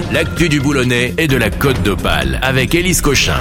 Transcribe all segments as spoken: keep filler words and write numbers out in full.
l'actu du Boulonnais et de la Côte d'Opale avec Élise Cochin.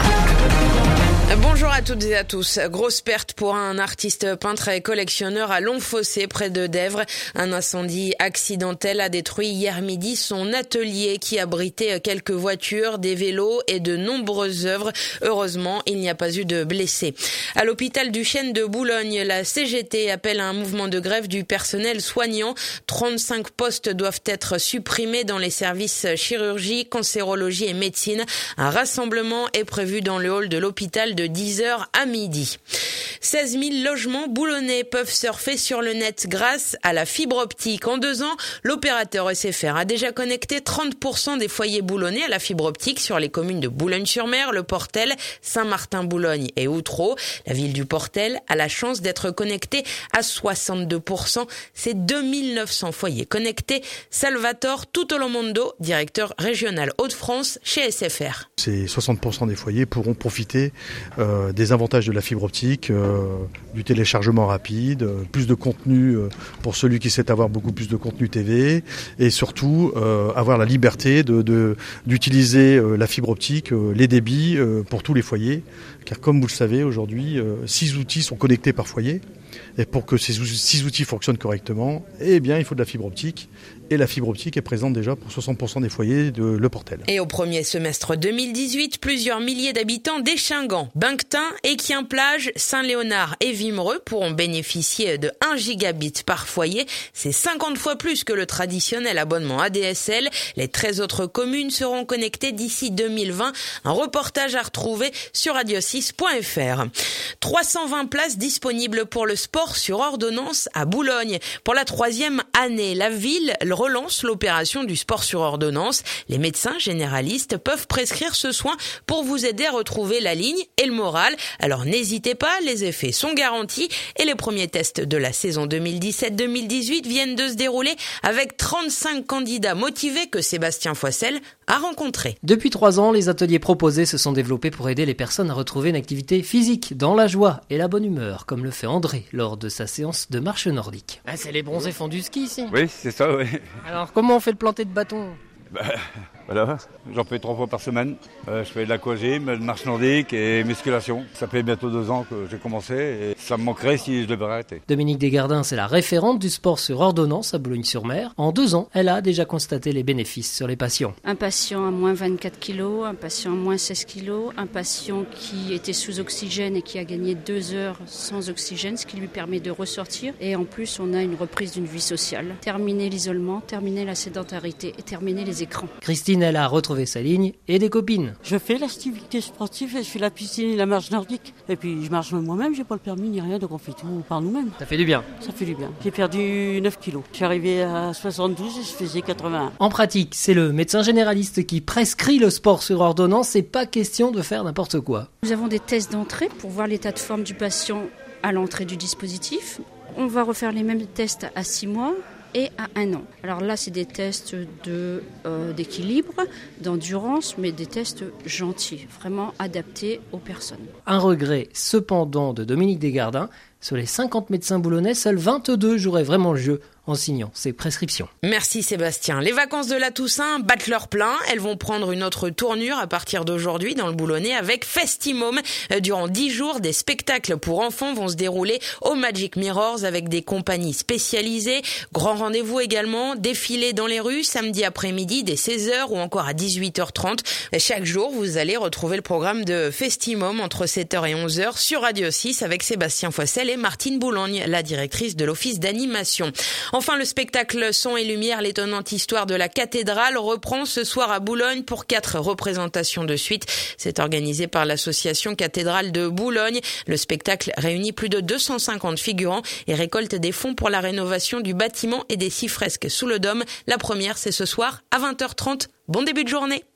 Bonjour à toutes et à tous. Grosse perte pour un artiste peintre et collectionneur à Longfossé, près de Dèvres. Un incendie accidentel a détruit hier midi son atelier qui abritait quelques voitures, des vélos et de nombreuses œuvres. Heureusement, il n'y a pas eu de blessés. À l'hôpital du Chêne de Boulogne, la C G T appelle à un mouvement de grève du personnel soignant. trente-cinq postes doivent être supprimés dans les services chirurgie, cancérologie et médecine. Un rassemblement est prévu dans le hall de l'hôpital de dix heures à midi. seize mille logements boulonnais peuvent surfer sur le net grâce à la fibre optique. En deux ans, l'opérateur S F R a déjà connecté trente pour cent des foyers boulonnais à la fibre optique sur les communes de Boulogne-sur-Mer, Le Portel, Saint-Martin-Boulogne et Outreau. La ville du Portel a la chance d'être connectée à soixante-deux pour cent. C'est deux mille neuf cents foyers connectés. Salvatore Tutolomondo, directeur régional Hauts-de-France chez S F R. Ces soixante pour cent des foyers pourront profiter euh, des avantages de la fibre optique, euh, du téléchargement rapide, euh, plus de contenu euh, pour celui qui sait avoir beaucoup plus de contenu T V et surtout euh, avoir la liberté de, de, d'utiliser euh, la fibre optique, euh, les débits euh, pour tous les foyers. Car comme vous le savez, aujourd'hui, euh, six outils sont connectés par foyer. Et pour que ces six outils fonctionnent correctement, eh bien, il faut de la fibre optique. Et la fibre optique est présente déjà pour soixante pour cent des foyers de Le Portel. Et au premier semestre deux mille dix-huit, plusieurs milliers d'habitants d'Échingan, Benctin, Équien-Plage, Saint-Léonard et Vimereux pourront bénéficier de un gigabit par foyer. C'est cinquante fois plus que le traditionnel abonnement A D S L. Les treize autres communes seront connectées d'ici deux mille vingt. Un reportage à retrouver sur radio six point f r. trois cent vingt places disponibles pour le sport sur ordonnance à Boulogne. Pour la troisième année, la ville relance l'opération du sport sur ordonnance. Les médecins généralistes peuvent prescrire ce soin pour vous aider à retrouver la ligne et le moral. Alors n'hésitez pas, les effets sont garantis et les premiers tests de la saison deux mille dix-sept deux mille dix-huit viennent de se dérouler avec trente-cinq candidats motivés que Sébastien Foissel a rencontrés. Depuis trois ans, les ateliers proposés se sont développés pour aider les personnes à retrouver une activité physique dans la joie et la bonne humeur, comme le fait André lors de sa séance de marche nordique. Ah, c'est les bronzés font du ski ici. Oui, c'est ça, oui. Alors, comment on fait le planter de bâton ? Bah, voilà, j'en fais trois fois par semaine. Euh, je fais de l'aquagym, de marche nordique et musculation. Ça fait bientôt deux ans que j'ai commencé et ça me manquerait si je devais arrêter. Dominique Desgardins, c'est la référente du sport sur ordonnance à Boulogne-sur-Mer. En deux ans, elle a déjà constaté les bénéfices sur les patients. Un patient à moins vingt-quatre kilos, un patient à moins seize kilos, un patient qui était sous oxygène et qui a gagné deux heures sans oxygène, ce qui lui permet de ressortir. Et en plus, on a une reprise d'une vie sociale. Terminer l'isolement, terminer la sédentarité et terminer les écrans. Christine, elle a retrouvé sa ligne et des copines. Je fais l'activité sportive, je fais la piscine et la marche nordique. Et puis je marche moi-même, j'ai pas le permis ni rien, donc on fait tout par nous-mêmes. Ça fait du bien. Ça fait du bien. J'ai perdu neuf kilos. Je suis arrivé à soixante-douze et je faisais quatre-vingt-un. En pratique, c'est le médecin généraliste qui prescrit le sport sur ordonnance. C'est pas question de faire n'importe quoi. Nous avons des tests d'entrée pour voir l'état de forme du patient à l'entrée du dispositif. On va refaire les mêmes tests à six mois. Et à un an. Alors là, c'est des tests de, euh, d'équilibre, d'endurance, mais des tests gentils, vraiment adaptés aux personnes. Un regret cependant de Dominique Desgardins, sur les cinquante médecins boulonnais, seuls vingt-deux joueraient vraiment le jeu en signant ces prescriptions. Merci Sébastien. Les vacances de la Toussaint battent leur plein. Elles vont prendre une autre tournure à partir d'aujourd'hui dans le Boulonnais avec Festimum. Durant dix jours, des spectacles pour enfants vont se dérouler au Magic Mirrors avec des compagnies spécialisées. Grand rendez-vous également, défilé dans les rues samedi après-midi dès seize heures ou encore à dix-huit heures trente. Chaque jour, vous allez retrouver le programme de Festimum entre sept heures et onze heures sur Radio six avec Sébastien Foissel et Martine Boulogne, la directrice de l'office d'animation. Enfin, le spectacle Son et Lumière, l'étonnante histoire de la cathédrale reprend ce soir à Boulogne pour quatre représentations de suite. C'est organisé par l'association Cathédrale de Boulogne. Le spectacle réunit plus de deux cent cinquante figurants et récolte des fonds pour la rénovation du bâtiment et des six fresques sous le dôme. La première, c'est ce soir à vingt heures trente. Bon début de journée.